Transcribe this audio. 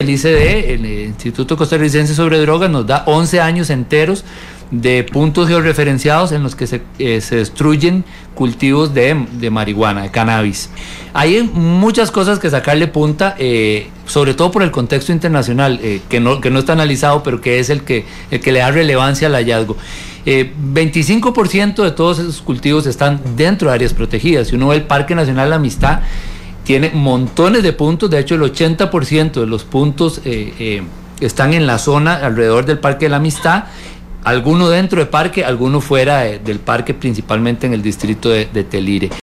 el ICD, el Instituto Costarricense sobre Drogas, nos da 11 años enteros de puntos georreferenciados en los que se destruyen cultivos de marihuana, de cannabis. Hay muchas cosas que sacarle punta, sobre todo por el contexto internacional, que no está analizado, pero que es el que le da relevancia al hallazgo. 25% de todos esos cultivos están dentro de áreas protegidas. Si uno ve el Parque Nacional La Amistad, tiene montones de puntos. De hecho, el 80% de los puntos están en la zona alrededor del Parque de la Amistad, alguno dentro del parque, alguno fuera del parque, principalmente en el distrito de Telire.